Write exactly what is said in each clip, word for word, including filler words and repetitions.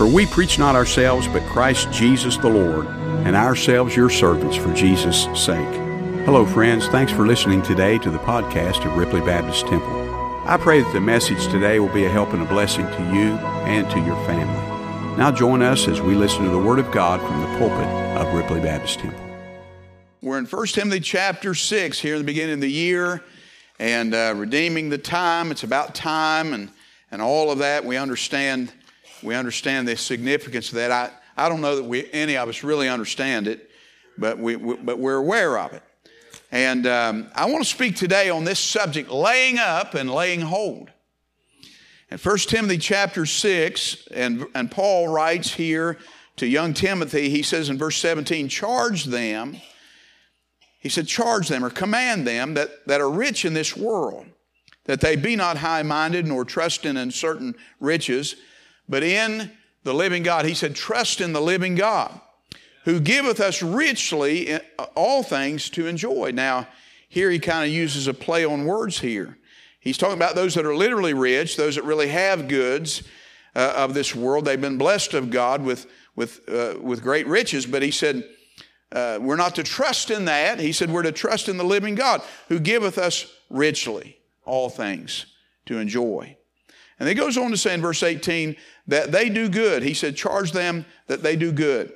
For we preach not ourselves, but Christ Jesus the Lord, and ourselves your servants for Jesus' sake. Hello, friends. Thanks for listening today to the podcast of Ripley Baptist Temple. I pray that the message today will be a help and a blessing to you and to your family. Now join us as we listen to the Word of God from the pulpit of Ripley Baptist Temple. We're in First Timothy chapter six here in the beginning of the year, and uh, redeeming the time. It's about time and, and all of that. We understand we understand the significance of that. I, I don't know that we any of us really understand it, but we, we but we're aware of it. And um, I want to speak today on this subject, laying up and laying hold. In First Timothy chapter six, and, and Paul writes here to young Timothy, he says in verse seventeen, charge them, he said, charge them or command them that, that are rich in this world, that they be not high-minded nor trust in uncertain riches, but in the living God. He said, trust in the living God, who giveth us richly all things to enjoy. Now, here he kind of uses a play on words here. He's talking about those that are literally rich, those that really have goods uh, of this world. They've been blessed of God with, with, uh, with great riches, but he said, uh, we're not to trust in that. He said, we're to trust in the living God, who giveth us richly all things to enjoy. And he goes on to say in verse eighteen, that they do good. He said, charge them that they do good.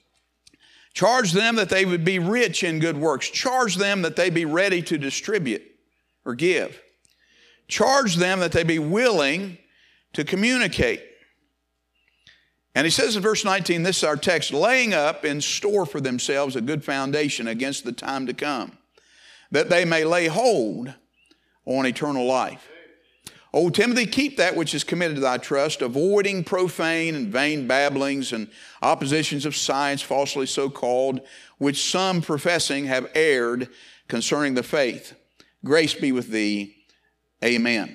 Charge them that they would be rich in good works. Charge them that they be ready to distribute or give. Charge them that they be willing to communicate. And he says in verse nineteen, this is our text, laying up in store for themselves a good foundation against the time to come, that they may lay hold on eternal life. O Timothy, keep that which is committed to thy trust, avoiding profane and vain babblings and oppositions of science, falsely so called, which some professing have erred concerning the faith. Grace be with thee. Amen.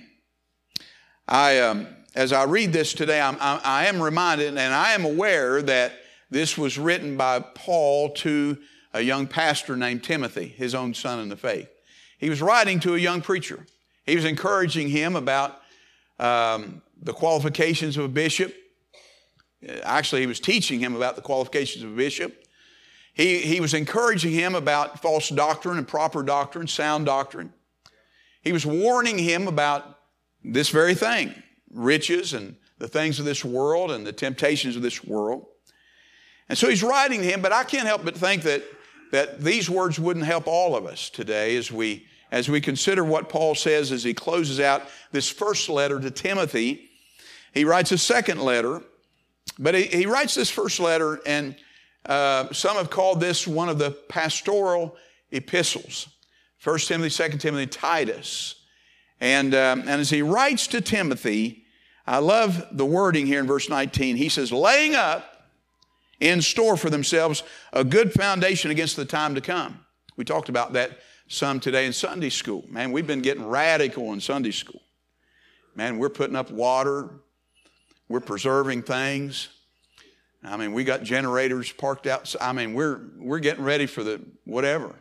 I, um, as I read this today, I'm, I, I am reminded and I am aware that this was written by Paul to a young pastor named Timothy, his own son in the faith. He was writing to a young preacher. He was encouraging him about um, the qualifications of a bishop. Actually, he was teaching him about the qualifications of a bishop. He, he was encouraging him about false doctrine and proper doctrine, sound doctrine. He was warning him about this very thing, riches and the things of this world and the temptations of this world. And so he's writing to him, but I can't help but think that, that these words wouldn't help all of us today as we As we consider what Paul says as he closes out this first letter to Timothy. He writes a second letter, but he, he writes this first letter, and uh, some have called this one of the pastoral epistles. First Timothy, Second Timothy, Titus. And, um, and as he writes to Timothy, I love the wording here in verse nineteen. He says, laying up in store for themselves a good foundation against the time to come. We talked about that some today in Sunday school. Man, we've been getting radical in Sunday school. Man, we're putting up water. We're preserving things. I mean, we got generators parked out. I mean, we're we're getting ready for the whatever.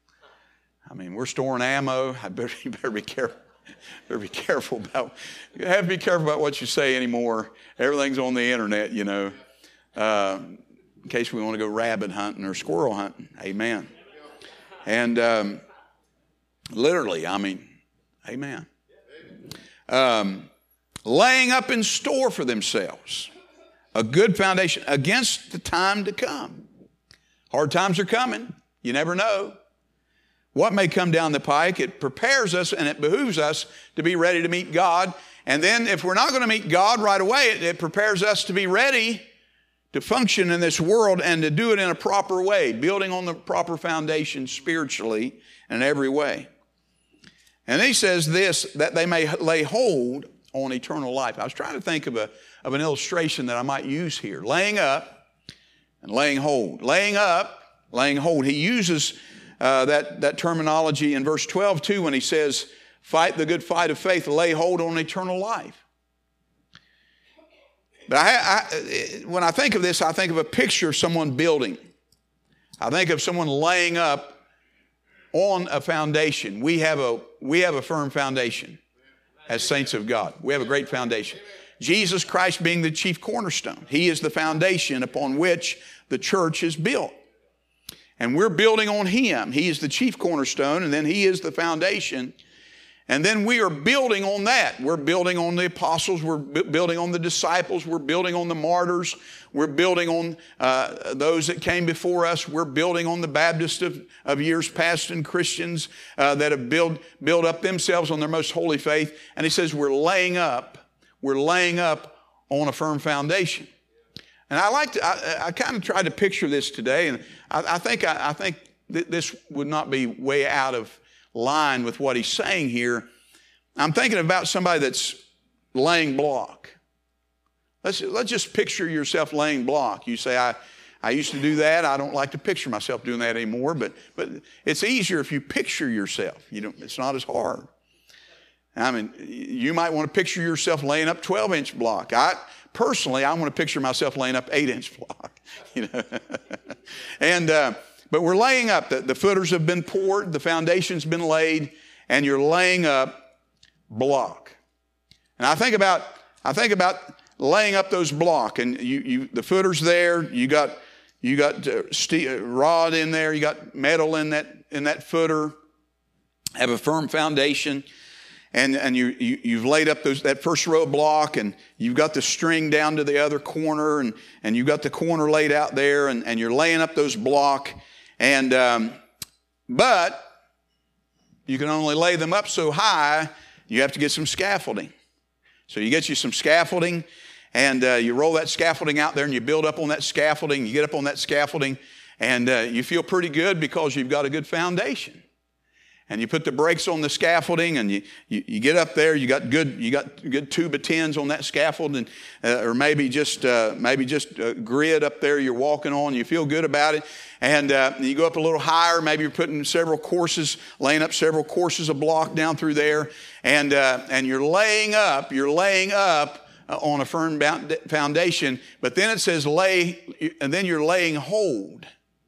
I mean, we're storing ammo. I better, you better be careful. Better be careful about. You have to be careful about what you say anymore. Everything's on the internet, you know. Uh, in case we want to go rabbit hunting or squirrel hunting. Amen. And um, literally, I mean, amen. Um, laying up in store for themselves a good foundation against the time to come. Hard times are coming. You never know what may come down the pike. It prepares us and it behooves us to be ready to meet God. And then if we're not going to meet God right away, it, it prepares us to be ready to function in this world and to do it in a proper way, building on the proper foundation spiritually in every way. And he says this, that they may lay hold on eternal life. I was trying to think of a of an illustration that I might use here. Laying up and laying hold. Laying up, laying hold. He uses uh, that, that terminology in verse twelve too when he says, fight the good fight of faith, lay hold on eternal life. But I, I, when I think of this, I think of a picture of someone building. I think of someone laying up on a foundation. We have a, we have a firm foundation as saints of God. We have a great foundation. Jesus Christ being the chief cornerstone. He is the foundation upon which the church is built. And we're building on Him. He is the chief cornerstone, and then He is the foundation. And then we are building on that. We're building on the apostles. We're bu- building on the disciples. We're building on the martyrs. We're building on uh, those that came before us. We're building on the Baptists of, of years past and Christians uh, that have built, built up themselves on their most holy faith. And he says we're laying up, we're laying up on a firm foundation. And I like to, I, I kind of tried to picture this today, and I, I think I, I think th- this would not be way out of line with what he's saying here. I'm thinking about somebody that's laying block. Let's, let's just picture yourself laying block. You say, I, I used to do that. I don't like to picture myself doing that anymore, but, but it's easier if you picture yourself. You know, it's not as hard. I mean, you might want to picture yourself laying up twelve-inch block. I personally, I want to picture myself laying up eight-inch block. You know, and uh, but we're laying up. The, the footers have been poured, the foundation's been laid, and you're laying up block. And I think about I think about laying up those block, and you, you the footers there. You got you got uh, steel, rod in there. You got metal in that in that footer. Have a firm foundation. And, and you, you, you've laid up those, that first row of block, and you've got the string down to the other corner, and, and you've got the corner laid out there, and, and you're laying up those block. And um, but you can only lay them up so high, you have to get some scaffolding. So you get you some scaffolding, and uh, you roll that scaffolding out there, and you build up on that scaffolding. You get up on that scaffolding, and uh, you feel pretty good because you've got a good foundation. And you put the brakes on the scaffolding, and you, you, you get up there. You got good you got good two by tens on that scaffold, and uh, or maybe just uh, maybe just uh, grid up there you're walking on. You feel good about it, and uh, you go up a little higher. Maybe you're putting several courses, laying up several courses of block down through there, and uh, and you're laying up. You're laying up uh, on a firm foundation. But then it says lay, and then you're laying hold.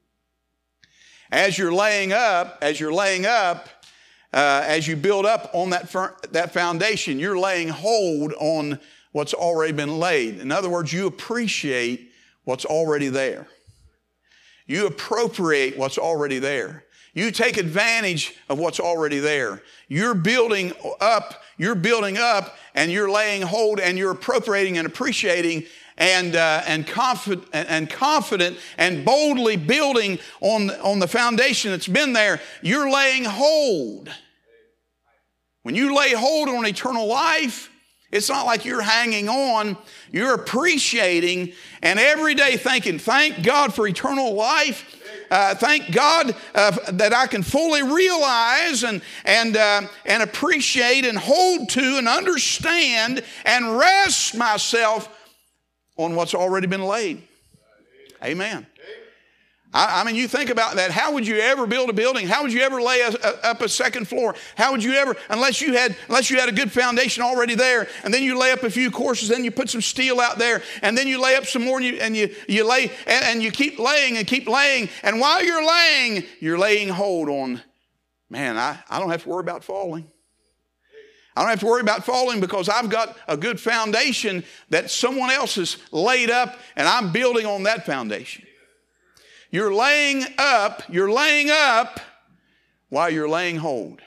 As you're laying up, as you're laying up, uh, as you build up on that fir- that foundation, you're laying hold on what's already been laid. In other words, you appreciate what's already there. You appropriate what's already there. You take advantage of what's already there. You're building up, you're building up, and you're laying hold, and you're appropriating and appreciating and uh, and confident and confident and boldly building on, on the foundation that's been there. You're laying hold. When you lay hold on eternal life, it's not like you're hanging on. You're appreciating and every day thinking, thank God for eternal life. Uh, thank God uh, that I can fully realize and and uh, and appreciate and hold to and understand and rest myself on what's already been laid. Amen. I, I mean, you think about that. How would you ever build a building? How would you ever lay a, a, up a second floor? How would you ever, unless you had, unless you had a good foundation already there, and then you lay up a few courses, then you put some steel out there, and then you lay up some more, and you and you, you lay, and, and you keep laying and keep laying, and while you're laying, you're laying hold on. Man, I, I don't have to worry about falling. I don't have to worry about falling because I've got a good foundation that someone else has laid up, and I'm building on that foundation. You're laying up, you're laying up while you're laying hold.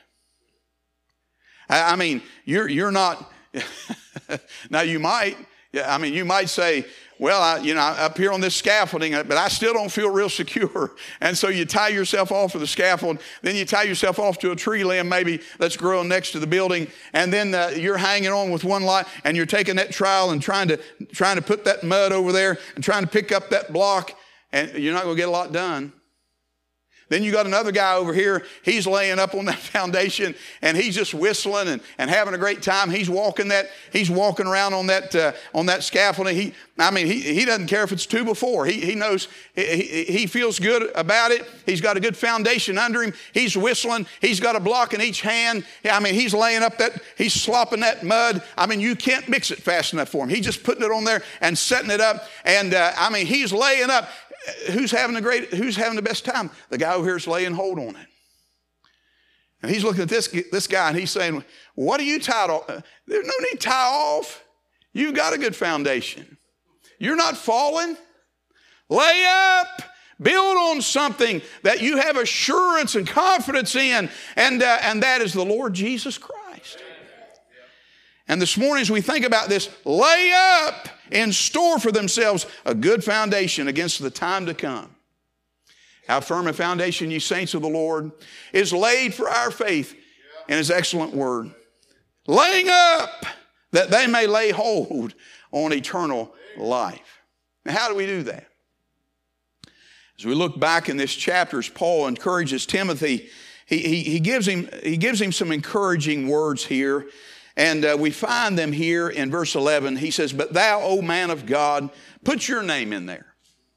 I, I mean, you're you're not, now you might, I mean, you might say, well, I, you know, up here on this scaffolding, but I still don't feel real secure. And so you tie yourself off of the scaffold, then you tie yourself off to a tree limb maybe that's growing next to the building, and then uh, you're hanging on with one line, and you're taking that trowel and trying to trying to put that mud over there and trying to pick up that block, and you're not going to get a lot done. Then you got another guy over here, he's laying up on that foundation, and he's just whistling and, and having a great time. He's walking that, he's walking around on that uh, on that scaffolding. He, I mean, he, he doesn't care if it's two before. He, he knows, he, he feels good about it. He's got a good foundation under him. He's whistling. He's got a block in each hand. I mean, he's laying up that, he's slopping that mud. I mean, you can't mix it fast enough for him. He's just putting it on there and setting it up. And uh, I mean, he's laying up. Who's having the great? Who's having the best time? The guy over here is laying hold on it, and he's looking at this this guy, and he's saying, "What are you tied off? There's no need to tie off. You've got a good foundation. You're not falling. Lay up. Build on something that you have assurance and confidence in, and, uh, and that is the Lord Jesus Christ. And this morning as we think about this, lay up in store for themselves a good foundation against the time to come. How firm a foundation, ye saints of the Lord, is laid for our faith in His excellent word. Laying up that they may lay hold on eternal life. Now, how do we do that? As we look back in this chapter, as Paul encourages Timothy, he, he, he, gives, him, he gives him some encouraging words here. And uh, we find them here in verse eleven. He says, but thou, O man of God, put your name in there.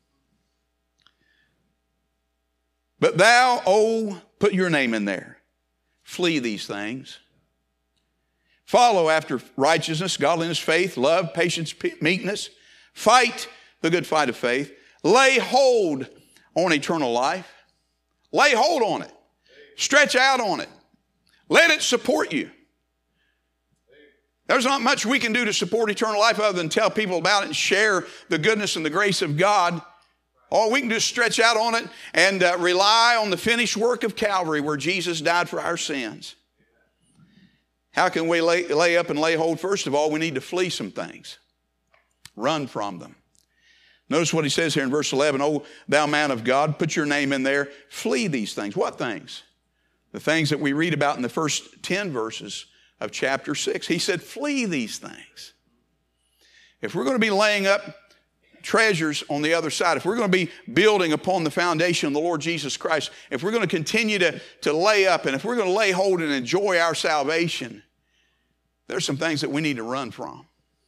But thou, O, put your name in there. Flee these things. Follow after righteousness, godliness, faith, love, patience, meekness. Fight the good fight of faith. Lay hold on eternal life. Lay hold on it. Stretch out on it. Let it support you. There's not much we can do to support eternal life other than tell people about it and share the goodness and the grace of God. All we can do is stretch out on it and uh, rely on the finished work of Calvary where Jesus died for our sins. How can we lay, lay up and lay hold? First of all, we need to flee some things. Run from them. Notice what he says here in verse eleven. O thou man of God, put your name in there. Flee these things. What things? The things that we read about in the first ten verses of chapter six. He said, flee these things. If we're going to be laying up treasures on the other side, if we're going to be building upon the foundation of the Lord Jesus Christ, if we're going to continue to, to lay up, and if we're going to lay hold and enjoy our salvation, there's some things that we need to run from.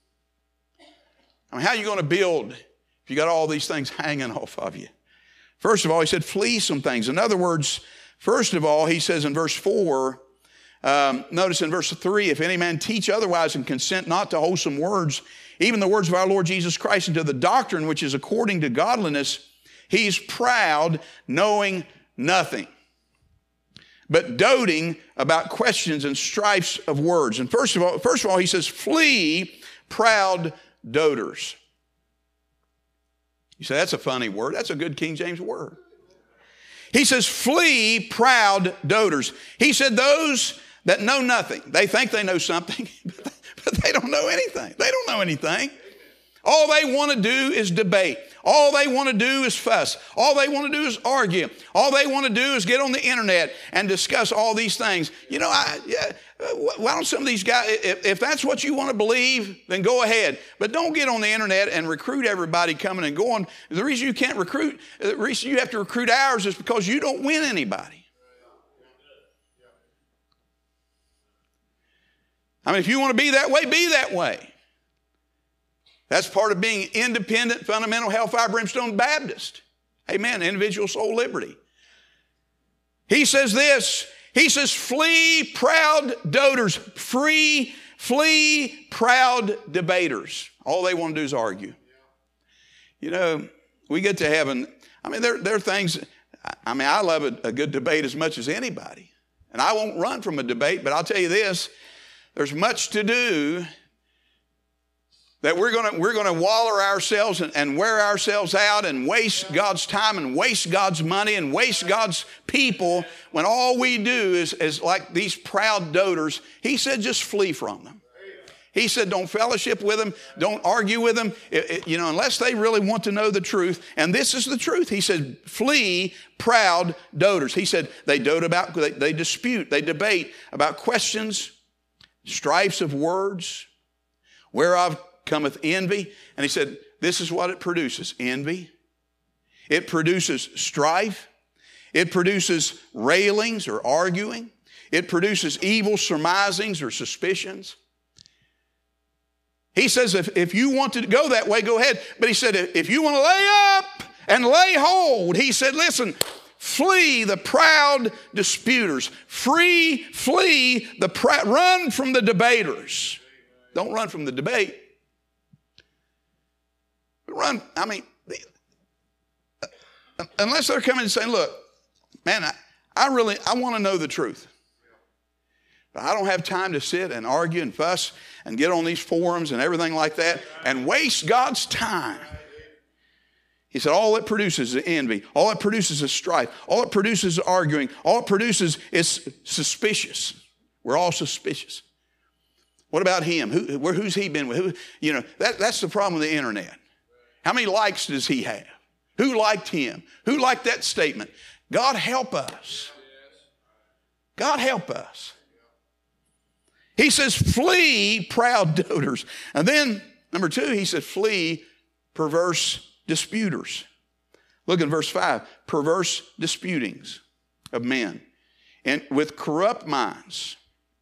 I mean, how are you going to build if you got all these things hanging off of you? First of all, he said, flee some things. In other words, first of all, he says in verse four, um, notice in verse three, if any man teach otherwise and consent not to wholesome words, even the words of our Lord Jesus Christ, and to the doctrine which is according to godliness, he's proud, knowing nothing, but doting about questions and strifes of words. And first of all, first of all, he says, flee proud doters. You say, that's a funny word. That's a good King James word. He says, flee proud doters. He said, those that know nothing. They think they know something, but they don't know anything. They don't know anything. All they want to do is debate. All they want to do is fuss. All they want to do is argue. All they want to do is get on the internet and discuss all these things. You know, I, yeah, why don't some of these guys, if, if that's what you want to believe, then go ahead. But don't get on the internet and recruit everybody coming and going. The reason you can't recruit, the reason you have to recruit ours is because you don't win anybody. I mean, if you want to be that way, be that way. That's part of being independent, fundamental, hellfire, brimstone Baptist. Amen. Individual soul liberty. He says this. He says, flee proud doters. Free, flee proud debaters. All they want to do is argue. You know, we get to heaven. I mean, there, there are things. I mean, I love a, a good debate as much as anybody. And I won't run from a debate, but I'll tell you this. There's much to do that we're going to we're going to waller ourselves and, and wear ourselves out and waste God's time and waste God's money and waste God's people when all we do is, is like these proud doters. He said, just flee from them. He said, don't fellowship with them. Don't argue with them, it, it, you know, unless they really want to know the truth. And this is the truth. He said, flee proud doters. He said, they dote about, they, they dispute, they debate about questions, strifes of words, whereof cometh envy. And he said, this is what it produces. Envy. It produces strife. It produces railings or arguing. It produces evil surmisings or suspicions. He says, if, if you want to go that way, go ahead. But he said, if you want to lay up and lay hold, he said, listen, flee the proud disputers. Free, flee the proud, run from the debaters. Don't run from the debate. Run, I mean, unless they're coming and saying, look, man, I, I really, I want to know the truth. But I don't have time to sit and argue and fuss and get on these forums and everything like that and waste God's time. He said, all it produces is envy. All it produces is strife. All it produces is arguing. All it produces is suspicious. We're all suspicious. What about him? Who, where, who's he been with? Who, you know, that, that's the problem with the internet. How many likes does he have? Who liked him? Who liked that statement? God help us. God help us. He says, flee proud doters. And then, number two, he said, flee perverse disputers. Look in verse five. Perverse disputings of men, and with corrupt minds,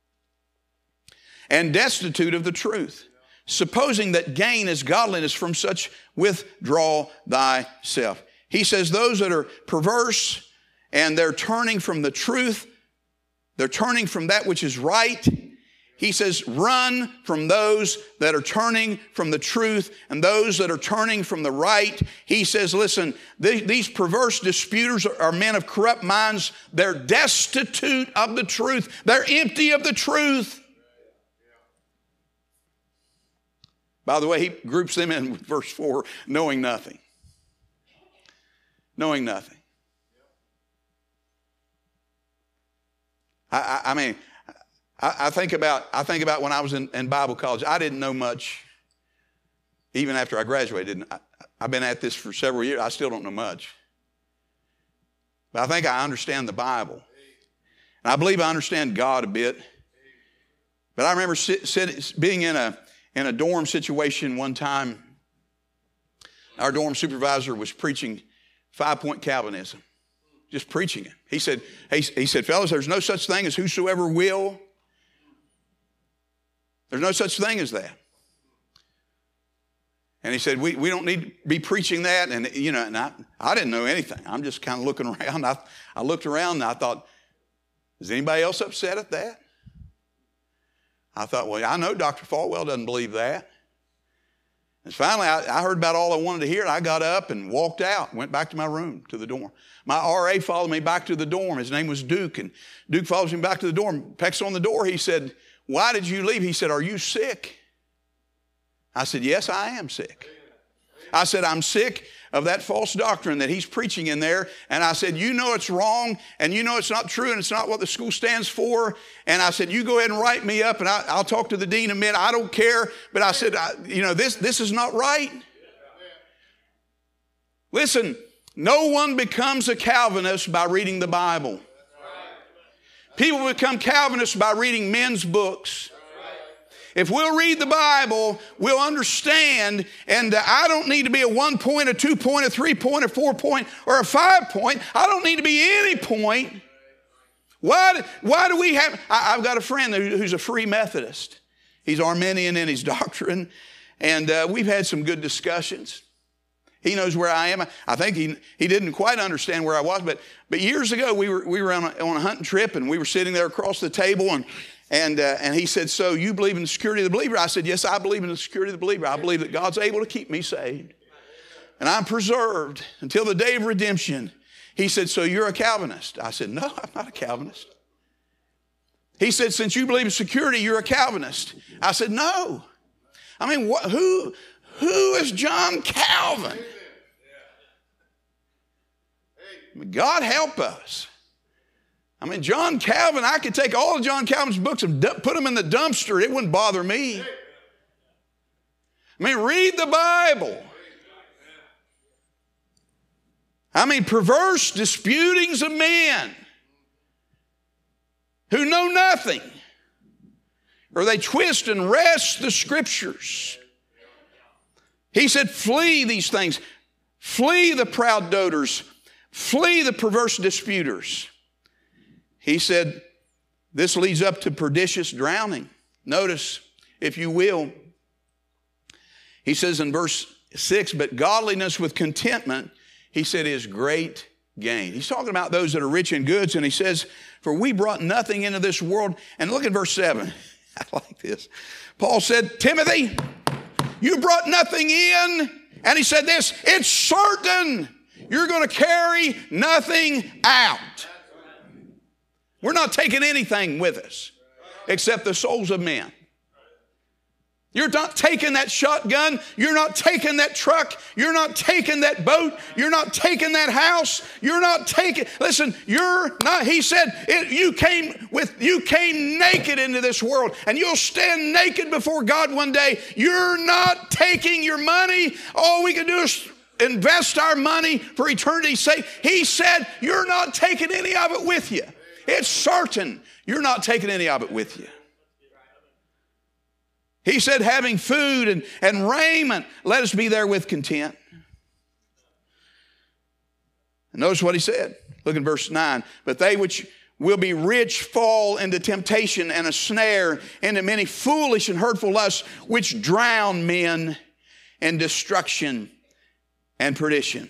and destitute of the truth, supposing that gain is godliness, from such withdraw thyself. He says those that are perverse and they're turning from the truth, they're turning from that which is right. He says, run from those that are turning from the truth and those that are turning from the right. He says, listen, th- these perverse disputers are, are men of corrupt minds. They're destitute of the truth. They're empty of the truth. By the way, he groups them in with verse four, knowing nothing. Knowing nothing. I, I, I mean, I, I think about I think about when I was in, in Bible college. I didn't know much, even after I graduated. I, I've been at this for several years. I still don't know much. But I think I understand the Bible. And I believe I understand God a bit. But I remember sit, sit, being in a in a dorm situation one time. Our dorm supervisor was preaching five-point Calvinism. Just preaching it. He said, he, he said, fellas, there's no such thing as whosoever will. There's no such thing as that. And he said, we, we don't need to be preaching that. And, you know, and I, I didn't know anything. I'm just kind of looking around. I, I looked around and I thought, is anybody else upset at that? I thought, well, I know Doctor Falwell doesn't believe that. And finally, I, I heard about all I wanted to hear. And I got up and walked out, went back to my room, to the dorm. My R A followed me back to the dorm. His name was Duke. And Duke follows me back to the dorm, pecks on the door. He said, why did you leave? He said, are you sick? I said, yes, I am sick. I said, I'm sick of that false doctrine that he's preaching in there. And I said, you know it's wrong, and you know it's not true, and it's not what the school stands for. And I said, you go ahead and write me up, and I, I'll talk to the dean in a minute. I don't care. But I said, I, you know, this, this is not right. Listen, no one becomes a Calvinist by reading the Bible. People become Calvinists by reading men's books. If we'll read the Bible, we'll understand, and uh, I don't need to be a one point, a two point, a three point, a four point, or a five point. I don't need to be any point. Why, why do we have, I, I've got a friend who, who's a Free Methodist. He's Arminian in his doctrine, and uh, we've had some good discussions. He knows where I am. I think he, he didn't quite understand where I was, but, but years ago we were, we were on a, on a hunting trip, and we were sitting there across the table, and And, uh, and he said, so you believe in the security of the believer? I said, yes, I believe in the security of the believer. I believe that God's able to keep me saved. And I'm preserved until the day of redemption. He said, so you're a Calvinist? I said, no, I'm not a Calvinist. He said, since you believe in security, you're a Calvinist. I said, no. I mean, wh- who, who is John Calvin? I mean, God help us. I mean, John Calvin, I could take all of John Calvin's books and d- put them in the dumpster. It wouldn't bother me. I mean, read the Bible. I mean, perverse disputings of men who know nothing, or they twist and wrest the Scriptures. He said, flee these things. Flee the proud doters. Flee the perverse disputers. He said, this leads up to pernicious drowning. Notice, if you will, he says in verse six, but godliness with contentment, he said, is great gain. He's talking about those that are rich in goods, and he says, for we brought nothing into this world. And look at verse seven. I like this. Paul said, Timothy, you brought nothing in. And he said this, it's certain you're going to carry nothing out. We're not taking anything with us. except the souls of men. You're not taking that shotgun. You're not taking that truck. You're not taking that boat. You're not taking that house. You're not taking, listen, you're not, he said, it, you came with, you came naked into this world, and you'll stand naked before God one day. You're not taking your money. All we can do is invest our money for eternity's sake. He said, you're not taking any of it with you. It's certain you're not taking any of it with you. He said, having food and, and raiment, let us be there with content. And notice what he said. Look in verse nine. But they which will be rich fall into temptation and a snare, into many foolish and hurtful lusts, which drown men in destruction and perdition.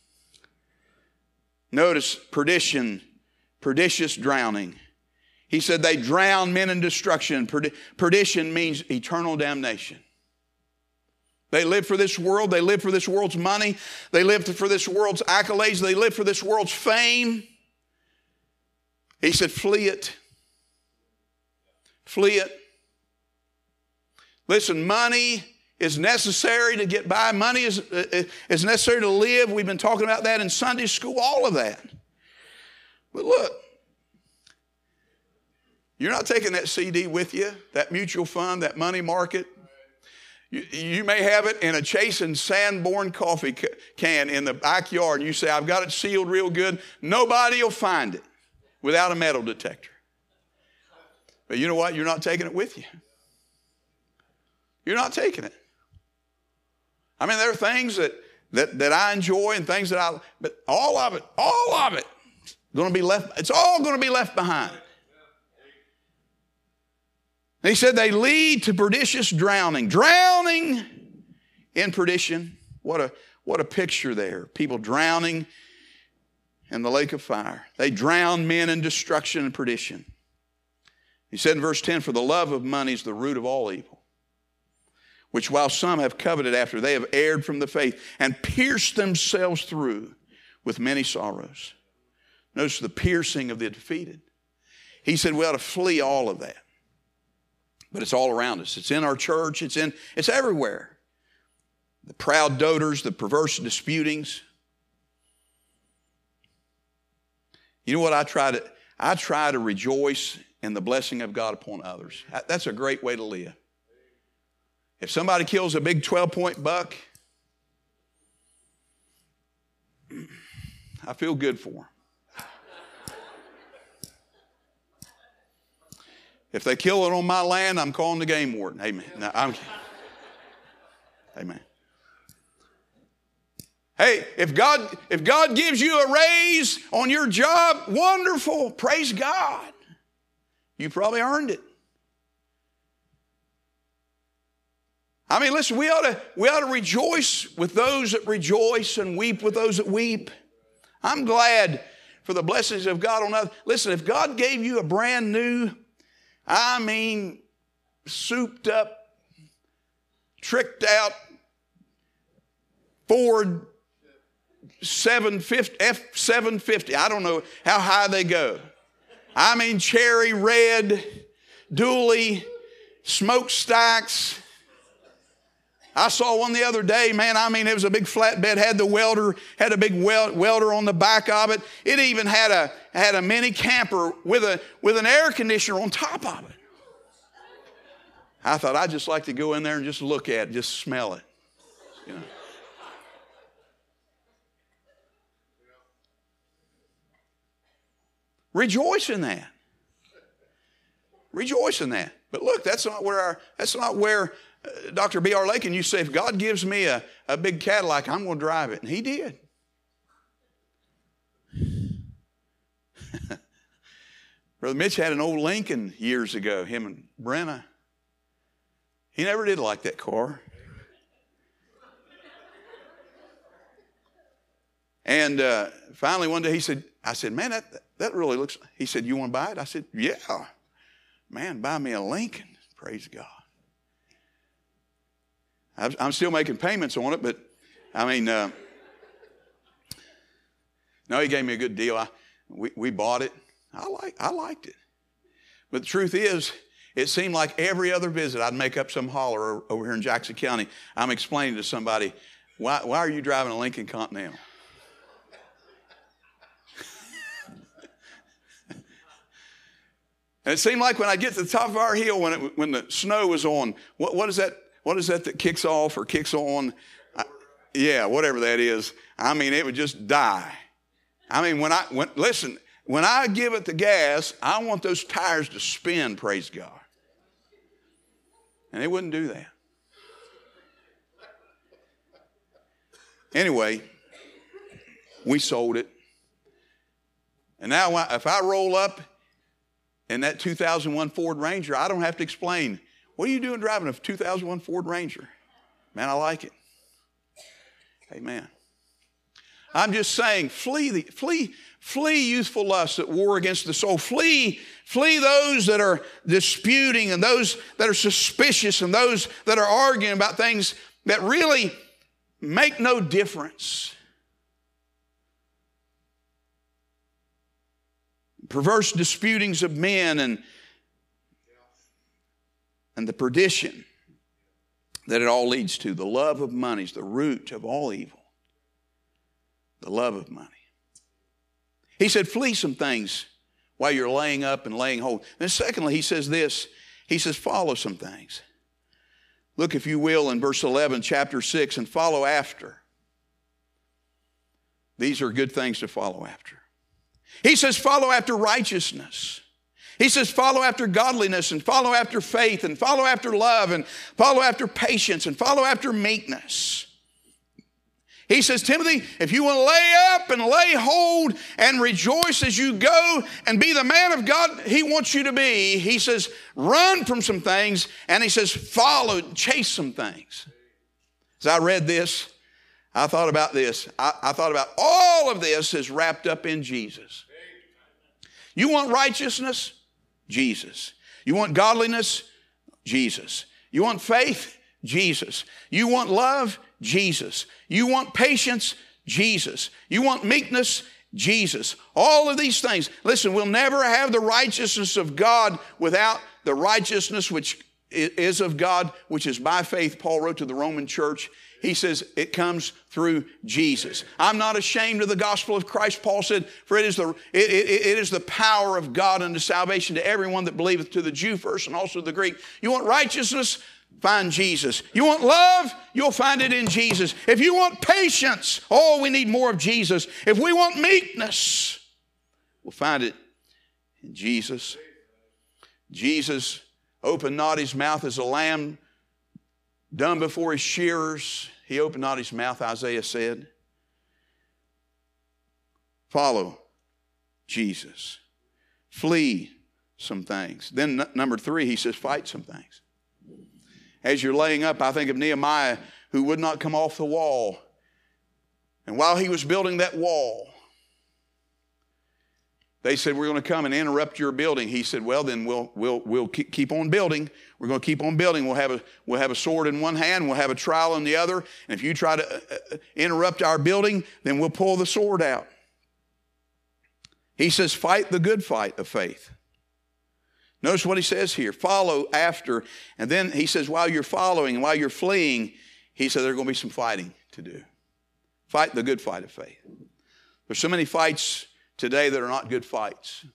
Notice perdition, pernicious drowning. He said they drown men in destruction. Perdition means eternal damnation. They live for this world. They live for this world's money. They live for this world's accolades. They live for this world's fame. He said, flee it. Flee it. Listen, money is necessary to get by. Money is, is necessary to live. We've been talking about that in Sunday school, all of that. But look, you're not taking that C D with you, that mutual fund, that money market. You, you may have it in a Chase and Sanborn coffee can in the backyard, and you say, I've got it sealed real good. Nobody will find it without a metal detector. But you know what? You're not taking it with you. You're not taking it. I mean, there are things that, that, that I enjoy and things that I, but all of it, all of it, going to be left, it's all going to be left behind. He said they lead to pernicious drowning. Drowning in perdition. What a, what a picture there. People drowning in the lake of fire. They drown men in destruction and perdition. He said in verse ten, for the love of money is the root of all evil, which while some have coveted after, they have erred from the faith and pierced themselves through with many sorrows. Notice the piercing of the defeated. He said we ought to flee all of that. But it's all around us. It's in our church. It's in, it's everywhere. The proud doters, the perverse disputings. You know what I try to, I try to rejoice in the blessing of God upon others. That's a great way to live. If somebody kills a big twelve-point buck, I feel good for them. If they kill it on my land, I'm calling the game warden. Amen. No, I'm, amen. Hey, if God, if God gives you a raise on your job, wonderful. Praise God. You probably earned it. I mean, listen, we ought to, we ought to rejoice with those that rejoice and weep with those that weep. I'm glad for the blessings of God on others. Listen, if God gave you a brand new, I mean, souped up, tricked out Ford seven fifty, F seven fifty. I don't know how high they go. I mean, cherry red, dually, smokestacks. I saw one the other day, man, I mean, it was a big flatbed, had the welder, had a big wel- welder on the back of it. It even had a had a mini camper with a with an air conditioner on top of it. I thought I'd just like to go in there and just look at it, just smell it. You know. Rejoice in that. Rejoice in that. But look, that's not where our that's not where uh, Doctor B R Lakin, you say, if God gives me a, a big Cadillac, I'm going to drive it. And he did. Brother Mitch had an old Lincoln years ago, him and Brenna. He never did like that car. And uh, finally one day he said, I said, man, that, that really looks, he said, you want to buy it? I said, yeah. Man, buy me a Lincoln. Praise God. I'm still making payments on it, but I mean, uh, no, he gave me a good deal. I, we, we bought it. I like, I liked it. But the truth is, It seemed like every other visit, I'd make up some holler over here in Jackson County. I'm explaining to somebody, why, why are you driving a Lincoln Continental? And it seemed like when I get to the top of our hill, when it, when the snow was on, what, what is that? What is that that kicks off or kicks on? I, yeah, whatever that is. I mean, it would just die. I mean, when I when, listen, when I give it the gas, I want those tires to spin. Praise God. And they wouldn't do that. Anyway, we sold it, and now if I roll up in that two thousand one Ford Ranger, I don't have to explain, what are you doing driving a two thousand one Ford Ranger? Man, I like it. Amen. I'm just saying, flee, the, flee, flee youthful lusts that war against the soul. Flee, flee those that are disputing and those that are suspicious and those that are arguing about things that really make no difference. Perverse disputings of men and, and the perdition that it all leads to. The love of money is the root of all evil. The love of money. He said, flee some things while you're laying up and laying hold. And secondly, he says this. He says, follow some things. Look, if you will, in verse eleven, chapter six, and follow after. These are good things to follow after. He says, follow after righteousness. He says, follow after godliness and follow after faith and follow after love and follow after patience and follow after meekness. He says, Timothy, if you want to lay up and lay hold and rejoice as you go and be the man of God he wants you to be, he says, run from some things, and he says, follow, chase some things. As I read this, I thought about this. I, I thought about all of this is wrapped up in Jesus. You want righteousness? Jesus. You want godliness? Jesus. You want faith? Jesus. You want love? Jesus. You want patience? Jesus. You want meekness? Jesus. All of these things. Listen, we'll never have the righteousness of God without the righteousness which is of God, which is by faith. Paul wrote to the Roman church. He says it comes through Jesus. I'm not ashamed of the gospel of Christ, Paul said, for it is the, it, it, it is the power of God unto salvation to everyone that believeth, to the Jew first and also the Greek. You want righteousness? Find Jesus. You want love? You'll find it in Jesus. If you want patience, oh, we need more of Jesus. If we want meekness, we'll find it in Jesus. Jesus opened not his mouth as a lamb dumb before his shearers. He opened not his mouth, Isaiah said. Follow Jesus. Flee some things. Then n- number three, he says, fight some things. As you're laying up, I think of Nehemiah, who would not come off the wall. And while he was building that wall, they said, we're going to come and interrupt your building. He said, well, then we'll, we'll, we'll keep on building. We're going to keep on building. We'll have, a, we'll have a sword in one hand. We'll have a trowel in the other. And if you try to uh, interrupt our building, then we'll pull the sword out. He says, fight the good fight of faith. Notice what he says here. Follow after. And then he says, while you're following, while you're fleeing, he said there's going to be some fighting to do. Fight the good fight of faith. There's so many fights today that are not good fights.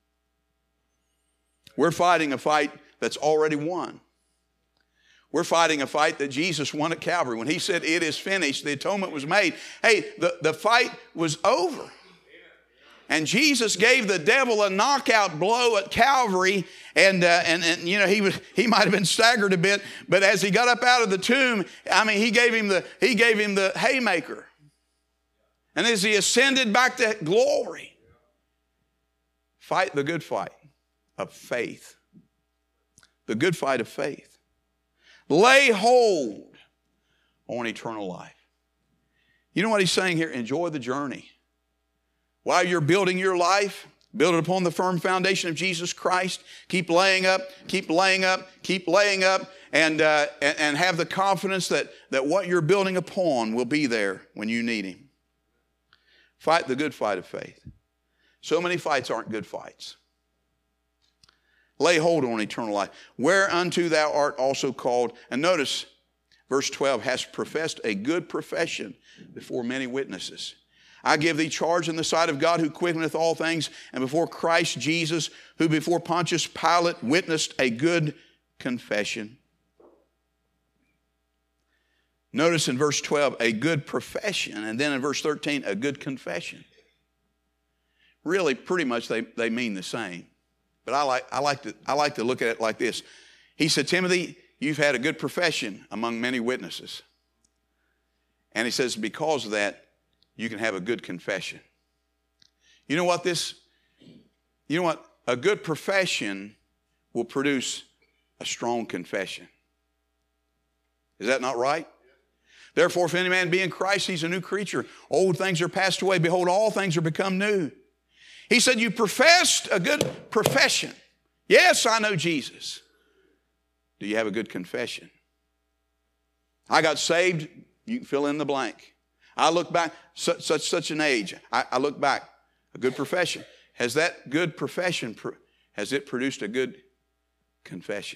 We're fighting a fight that's already won. We're fighting a fight that Jesus won at Calvary. When he said, it is finished, the atonement was made. Hey, the, the fight was over. And Jesus gave the devil a knockout blow at Calvary, and uh, and, and you know he was he might have been staggered a bit, but as he got up out of the tomb, I mean he gave him the he gave him the haymaker. And as he ascended back to glory, fight the good fight of faith. The good fight of faith. Lay hold on eternal life. You know what he's saying here? Enjoy the journey. While you're building your life, build it upon the firm foundation of Jesus Christ. Keep laying up, keep laying up, keep laying up, and, uh, and, and have the confidence that, that what you're building upon will be there when you need him. Fight the good fight of faith. So many fights aren't good fights. lay hold on eternal life, whereunto thou art also called. And notice, verse twelve, hast professed a good profession before many witnesses. I give thee charge in the sight of God who quickeneth all things, and before Christ Jesus, who before Pontius Pilate witnessed a good confession. Notice in verse twelve, a good profession, and then in verse thirteen, a good confession. Really, pretty much they, they mean the same. But I like, I, like to, I like to look at it like this. He said, Timothy, you've had a good profession among many witnesses. And he says, because of that, you can have a good confession. You know what this, you know what? A good profession will produce a strong confession. Is that not right? Therefore, if any man be in Christ, he's a new creature. Old things are passed away. Behold, all things are become new. He said, you professed a good profession. Yes, I know Jesus. Do you have a good confession? I got saved. You can fill in the blank. I look back, such such, such an age. I, I look back, a good profession. Has that good profession, has it produced a good confession?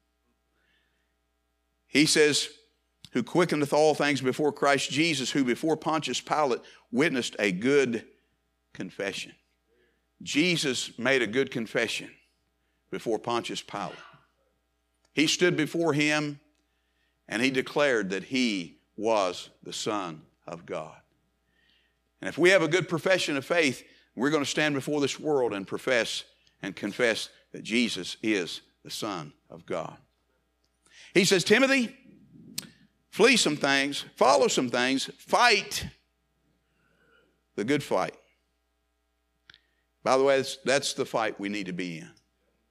He says, who quickeneth all things before Christ Jesus, who before Pontius Pilate witnessed a good confession. Jesus made a good confession before Pontius Pilate. He stood before him and he declared that he was the Son of God. And if we have a good profession of faith, we're going to stand before this world and profess and confess that Jesus is the Son of God. He says, Timothy, flee some things, follow some things, fight the good fight. By the way, that's, that's the fight we need to be in.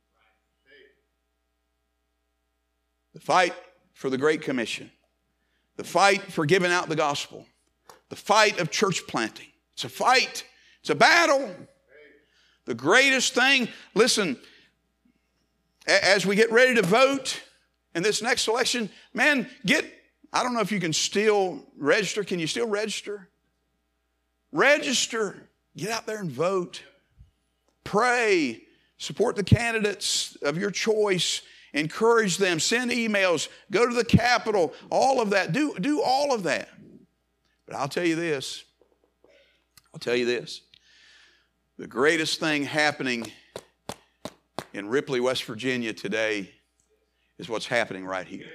The fight for the Great Commission. The fight for giving out the gospel. The fight of church planting. It's a fight. It's a battle. The greatest thing, listen, as we get ready to vote in this next election, man, get, I don't know if you can still register. Can you still register? Register. Get out there and vote. Pray. Support the candidates of your choice. Encourage them. Send emails. Go to the Capitol. All of that. Do, do all of that. But I'll tell you this. I'll tell you this. The greatest thing happening in Ripley, West Virginia today is what's happening right here.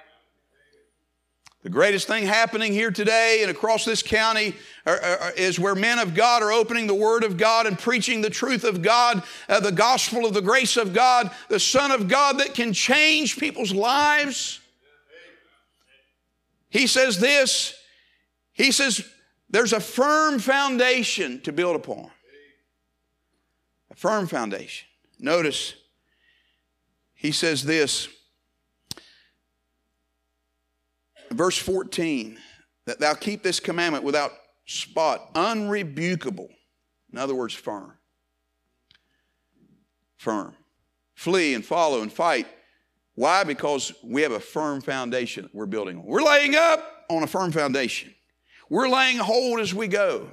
The greatest thing happening here today and across this county are, are, is where men of God are opening the Word of God and preaching the truth of God, uh, the gospel of the grace of God, the Son of God that can change people's lives. He says this, he says there's a firm foundation to build upon. A firm foundation. Notice, he says this, verse fourteen, that thou keep this commandment without spot, unrebukable. In other words, firm. Firm. Flee and follow and fight. Why? Because we have a firm foundation that we're building on. We're laying up on a firm foundation. We're laying hold as we go.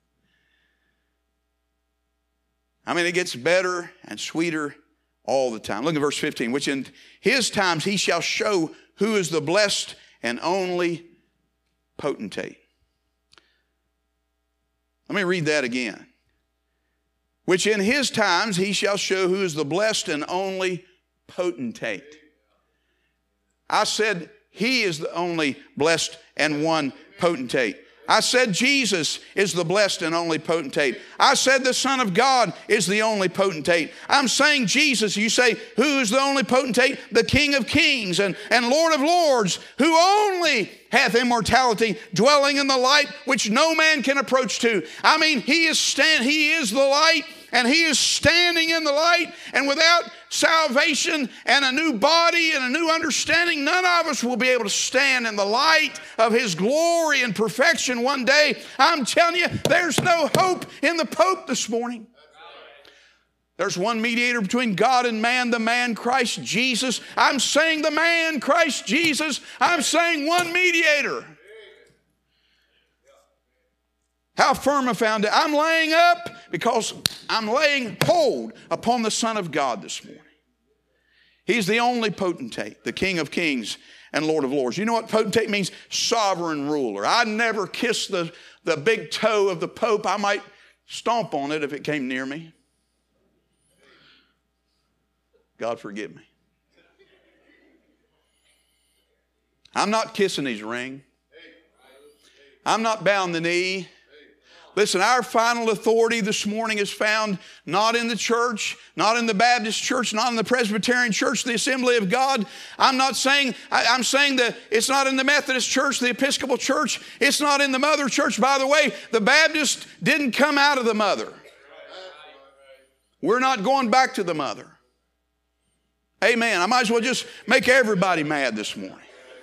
I mean, it gets better and sweeter all the time. Look at verse fifteen. Which in his times he shall show who is the blessed and only potentate. Let me read that again. Which in his times he shall show who is the blessed and only potentate. I said he is the only blessed and one potentate. I said Jesus is the blessed and only potentate. I said the Son of God is the only potentate. I'm saying Jesus. You say, who is the only potentate? The King of Kings and, and Lord of Lords, who only hath immortality, dwelling in the light which no man can approach to. I mean, he is stand, he is the light, and he is standing in the light, and without salvation and a new body and a new understanding, none of us will be able to stand in the light of his glory and perfection one day. I'm telling you, there's no hope in the Pope this morning. There's one mediator between God and man, the man Christ Jesus. I'm saying the man Christ Jesus. I'm saying one mediator. How firm a foundation. I'm laying up because I'm laying hold upon the Son of God this morning. He's the only potentate, the King of kings and Lord of lords. You know what potentate means? Sovereign ruler. I'd never kiss the, the big toe of the Pope. I might stomp on it if it came near me. God forgive me. I'm not kissing his ring. I'm not bowing the knee. Listen, our final authority this morning is found not in the church, not in the Baptist church, not in the Presbyterian church, the Assembly of God. I'm not saying, I, I'm saying that it's not in the Methodist church, the Episcopal church. It's not in the mother church. By the way, the Baptist didn't come out of the mother. We're not going back to the mother. Amen. I might as well just make everybody mad this morning.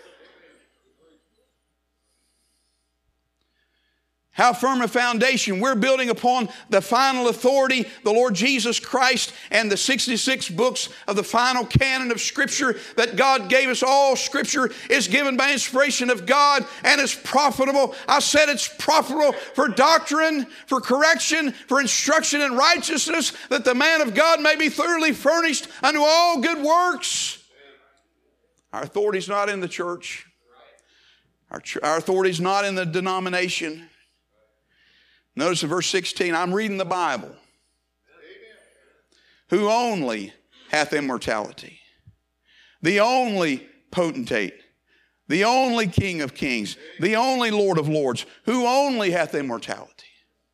How firm a foundation. We're building upon the final authority, the Lord Jesus Christ, and the sixty-six books of the final canon of Scripture that God gave us. All Scripture is given by inspiration of God and is profitable. I said it's profitable for doctrine, for correction, for instruction in righteousness, that the man of God may be thoroughly furnished unto all good works. Our authority is not in the church. Our, our authority is not in the denomination. Notice in verse sixteen, I'm reading the Bible. Amen. Who only hath immortality. The only potentate. The only King of kings. The only Lord of lords. Who only hath immortality.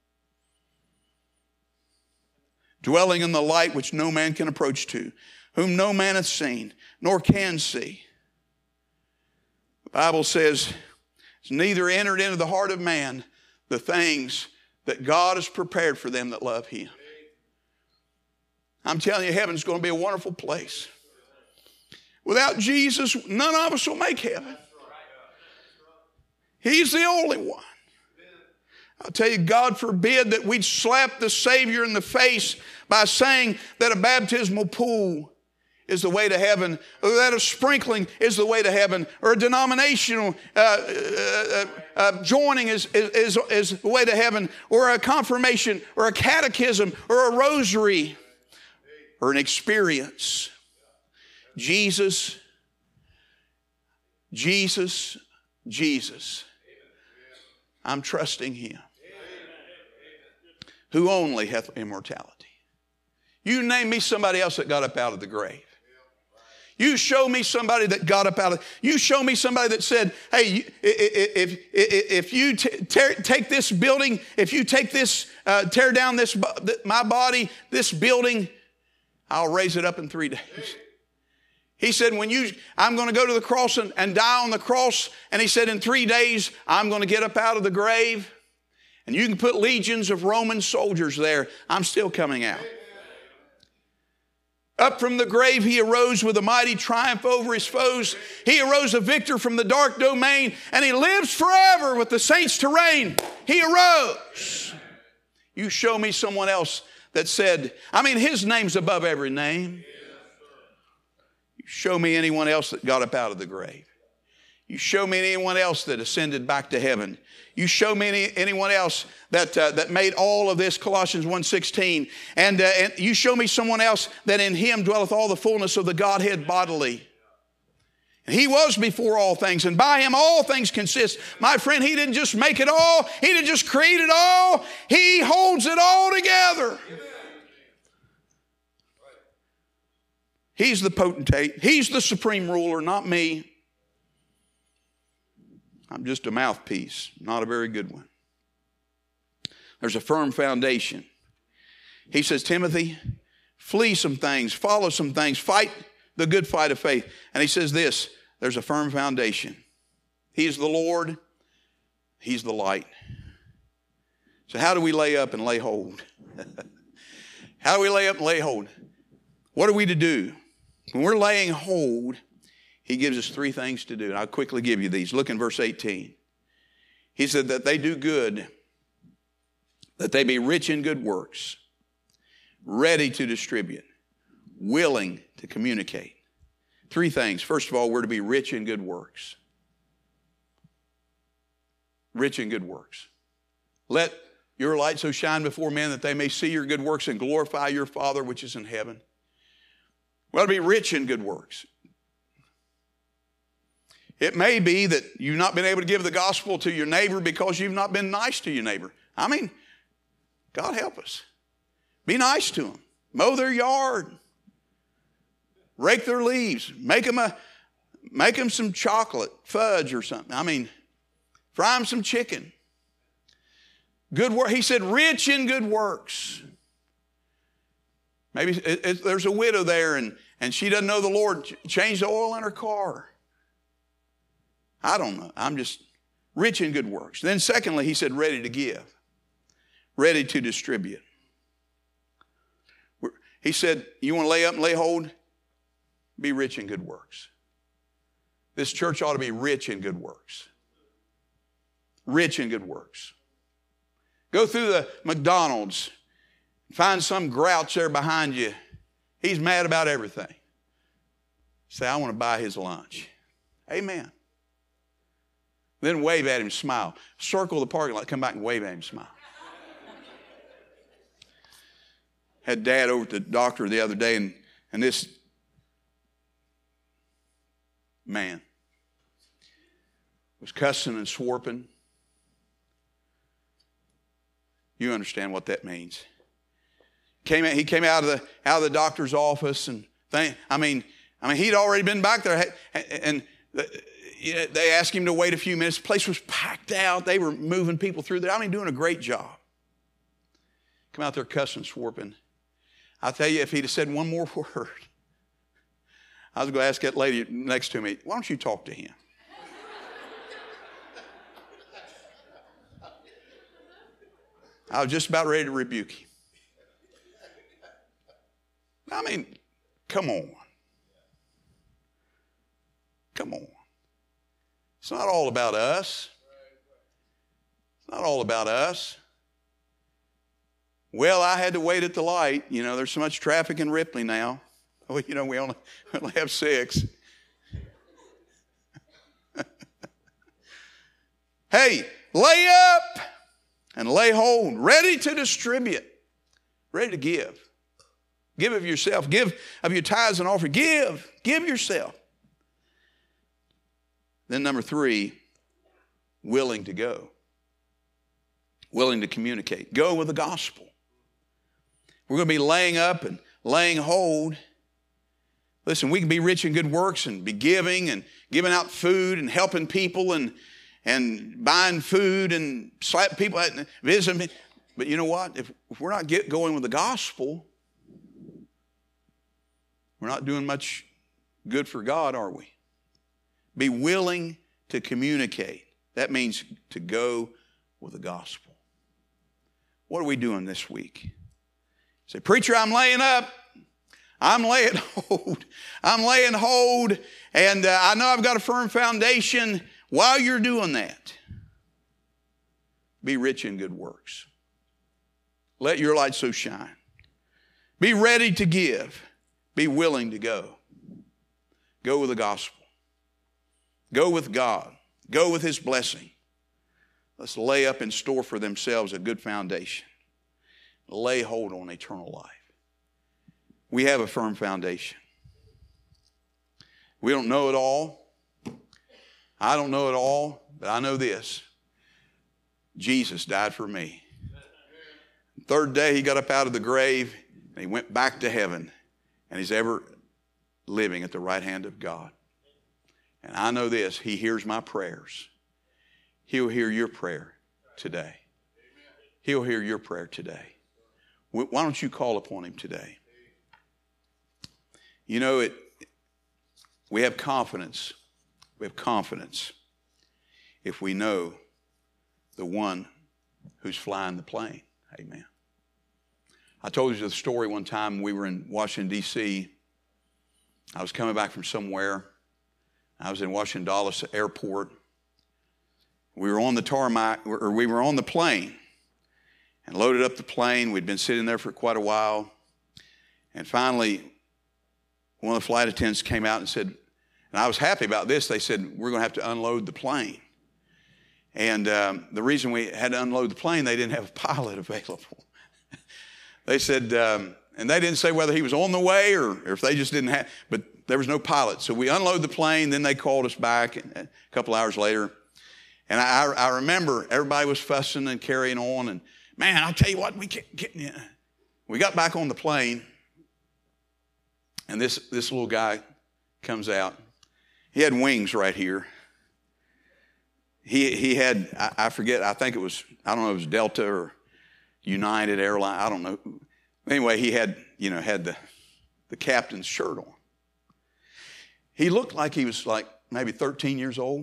Dwelling in the light which no man can approach to. Whom no man hath seen, nor can see. The Bible says, it's neither entered into the heart of man the things that God has prepared for them that love him. I'm telling you, heaven's going to be a wonderful place. Without Jesus, none of us will make heaven. He's the only one. I'll tell you, God forbid that we'd slap the Savior in the face by saying that a baptismal pool is the way to heaven, or that a sprinkling is the way to heaven, or a denominational uh, uh, uh, joining is, is, is the way to heaven, or a confirmation, or a catechism, or a rosary, or an experience. Jesus, Jesus, Jesus. I'm trusting him. Who only hath immortality. You name me somebody else that got up out of the grave. You show me somebody that got up out of, you show me somebody that said, hey, if, if, if you t- tear, take this building, if you take this, uh, tear down this, my body, this building, I'll raise it up in three days. He said, when you, I'm going to go to the cross and, and die on the cross. And he said, in three days, I'm going to get up out of the grave. And you can put legions of Roman soldiers there. I'm still coming out. Up from the grave, he arose with a mighty triumph over his foes. He arose a victor from the dark domain, and he lives forever with the saints to reign. He arose. You show me someone else that said, I mean, his name's above every name. You show me anyone else that got up out of the grave. You show me anyone else that ascended back to heaven. You show me any, anyone else that uh, that made all of this, Colossians one sixteen. And, uh, and you show me someone else that in him dwelleth all the fullness of the Godhead bodily. And he was before all things, and by him all things consist. My friend, he didn't just make it all. He didn't just create it all. He holds it all together. He's the potentate. He's the supreme ruler, not me. I'm just a mouthpiece, not a very good one. There's a firm foundation. He says, Timothy, flee some things, follow some things, fight the good fight of faith. And he says this, there's a firm foundation. He's the Lord. He's the light. So how do we lay up and lay hold? How do we lay up and lay hold? What are we to do? When we're laying hold, he gives us three things to do. And I'll quickly give you these. Look in verse eighteen. He said that they do good, that they be rich in good works, ready to distribute, willing to communicate. Three things. First of all, we're to be rich in good works. Rich in good works. Let your light so shine before men that they may see your good works and glorify your Father which is in heaven. Well, to be rich in good works. It may be that you've not been able to give the gospel to your neighbor because you've not been nice to your neighbor. I mean, God help us. Be nice to them. Mow their yard. Rake their leaves. Make them, a, make them some chocolate, fudge or something. I mean, fry them some chicken. Good work. He said, rich in good works. Maybe it, it, there's a widow there and, and she doesn't know the Lord. Change the oil in her car. I don't know. I'm just rich in good works. Then secondly, he said, ready to give. Ready to distribute. He said, you want to lay up and lay hold? Be rich in good works. This church ought to be rich in good works. Rich in good works. Go through the McDonald's. Find some grouch there behind you. He's mad about everything. Say, I want to buy his lunch. Amen. Then wave at him, smile. Circle the parking lot, come back and wave at him, smile. Had Dad over at the doctor the other day, and, and this man was cussing and swarping. You understand what that means. Came out, he came out of the out of the doctor's office, and they, I mean, I mean, he'd already been back there, and they asked him to wait a few minutes. The place was packed out. They were moving people through there. I mean, doing a great job. Come out there cussing, swarping. I'll tell you, if he'd have said one more word, I was going to ask that lady next to me, why don't you talk to him? I was just about ready to rebuke him. I mean, come on. Come on. It's not all about us. It's not all about us. Well, I had to wait at the light. You know, there's so much traffic in Ripley now. Oh, you know, we only, we only have six. Hey, lay up and lay hold, ready to distribute, ready to give. Give of yourself. Give of your tithes and offering. Give. Give yourself. Then number three, willing to go. Willing to communicate. Go with the gospel. We're going to be laying up and laying hold. Listen, we can be rich in good works and be giving and giving out food and helping people and, and buying food and slap people out and visiting. But you know what? If, if we're not get going with the gospel, we're not doing much good for God, are we? Be willing to communicate. That means to go with the gospel. What are we doing this week? Say, preacher, I'm laying up. I'm laying hold. I'm laying hold, and uh, I know I've got a firm foundation. While you're doing that, be rich in good works. Let your light so shine. Be ready to give. Be willing to go. Go with the gospel. Go with God. Go with His blessing. Let's lay up in store for themselves a good foundation. Lay hold on eternal life. We have a firm foundation. We don't know it all. I don't know it all, but I know this. Jesus died for me. Third day he got up out of the grave and he went back to heaven, and he's ever living at the right hand of God. And I know this, he hears my prayers. He'll hear your prayer today. He'll hear your prayer today. Why don't you call upon him today? You know, it. we have confidence. We have confidence if we know the one who's flying the plane. Amen. I told you the story one time. We were in Washington, D C I was coming back from somewhere. I was in Washington Dulles Airport. We were on the tarmac, or we were on the plane and loaded up the plane. We'd been sitting there for quite a while. And finally, one of the flight attendants came out and said, and I was happy about this, they said, we're going to have to unload the plane. And um, the reason we had to unload the plane, they didn't have a pilot available. They said, um, And they didn't say whether he was on the way or, or if they just didn't have, but there was no pilot. So we unloaded the plane, then they called us back a couple hours later. And I, I remember everybody was fussing and carrying on. And man, I'll tell you what, we can't get, yeah. We got back on the plane. And this, this little guy comes out. He had wings right here. He, he had, I, I forget, I think it was, I don't know, it was Delta or United Airlines. I don't know. Anyway, he had, you know, had the, the captain's shirt on. He looked like he was like maybe thirteen years old.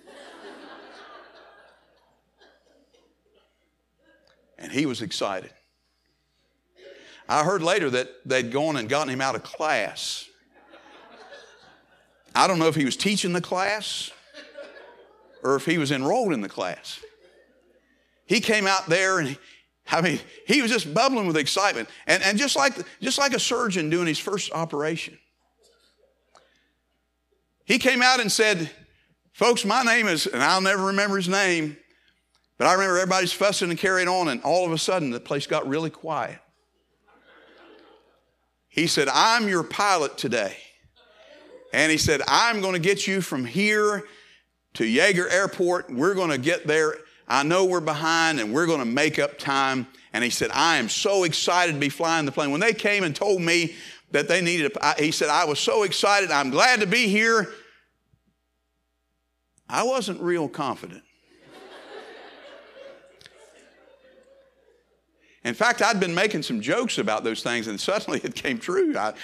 And he was excited. I heard later that they'd gone and gotten him out of class. I don't know if he was teaching the class or if he was enrolled in the class. He came out there and he, I mean, he was just bubbling with excitement. And, and just like, just like a surgeon doing his first operation. He came out and said, folks, my name is, and I'll never remember his name, but I remember everybody's fussing and carrying on, and all of a sudden the place got really quiet. He said, I'm your pilot today. And he said, I'm going to get you from here to Yeager Airport. We're going to get there. I know we're behind and we're going to make up time. And he said, I am so excited to be flying the plane. When they came and told me that they needed a, he said, I was so excited. I'm glad to be here. I wasn't real confident. In fact, I'd been making some jokes about those things and suddenly it came true. I,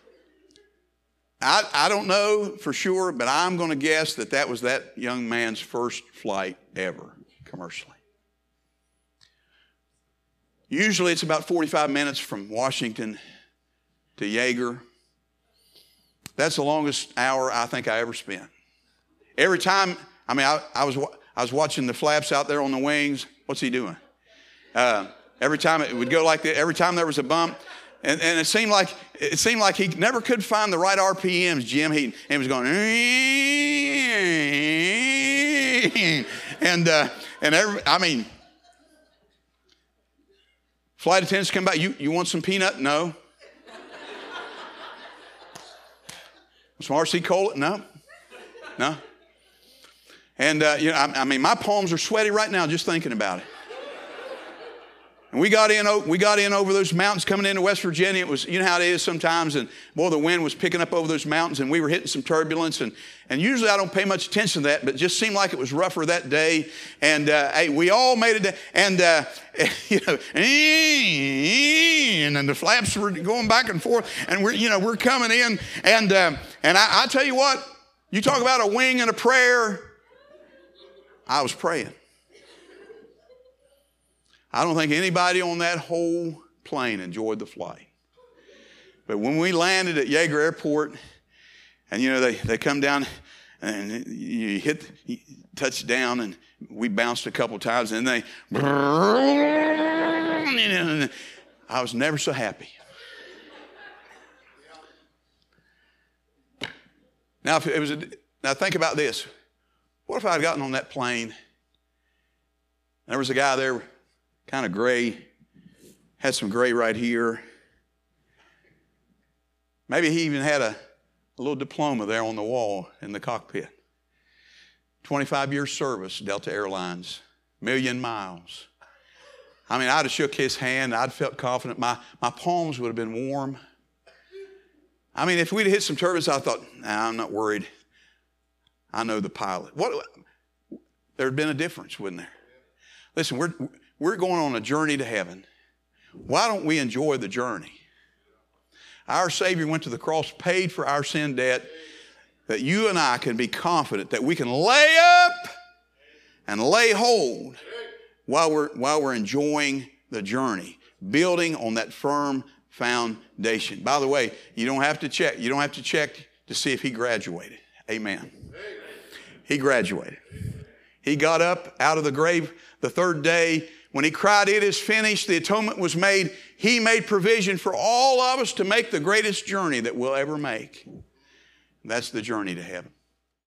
I, I don't know for sure, but I'm going to guess that that was that young man's first flight ever commercially. Usually it's about forty-five minutes from Washington to Yeager. That's the longest hour I think I ever spent. Every time, I mean, I, I was I was watching the flaps out there on the wings. What's he doing? Uh, every time it would go like that. Every time there was a bump. And, and it seemed like it seemed like he never could find the right R P Ms, Jim. He, he was going, and uh, and every, I mean, flight attendants come back. You you want some peanut? No. Some R C Cola? No, no. And uh, you know, I, I mean, my palms are sweaty right now just thinking about it. And we got in, we got in over those mountains coming into West Virginia. It was, you know how it is sometimes, and boy, the wind was picking up over those mountains, and we were hitting some turbulence. And, and usually I don't pay much attention to that, but it just seemed like it was rougher that day. And uh, hey, we all made it, and uh, you know, and then the flaps were going back and forth, and we're, you know, we're coming in, and uh, and I, I tell you what, you talk about a wing and a prayer. I was praying. I don't think anybody on that whole plane enjoyed the flight. But when we landed at Yeager Airport, and you know, they, they come down and you hit, you touch down, and we bounced a couple times, and they, I was never so happy. Now, if it was a, now think about this. What if I had gotten on that plane, and there was a guy there, kind of gray, had some gray right here. Maybe he even had a, a little diploma there on the wall in the cockpit. twenty-five years service, Delta Airlines, million miles. I mean, I'd have shook his hand. I'd felt confident. My, my palms would have been warm. I mean, if we'd hit some turbulence, I thought, nah, I'm not worried. I know the pilot. What? There had been a difference, wouldn't there? Listen, we're... We're going on a journey to heaven. Why don't we enjoy the journey? Our Savior went to the cross, paid for our sin debt, that you and I can be confident that we can lay up and lay hold while we're, while we're enjoying the journey, building on that firm foundation. By the way, you don't have to check. You don't have to check to see if he graduated. Amen. He graduated. He got up out of the grave the third day. When he cried, it is finished, the atonement was made. He made provision for all of us to make the greatest journey that we'll ever make. That's the journey to heaven.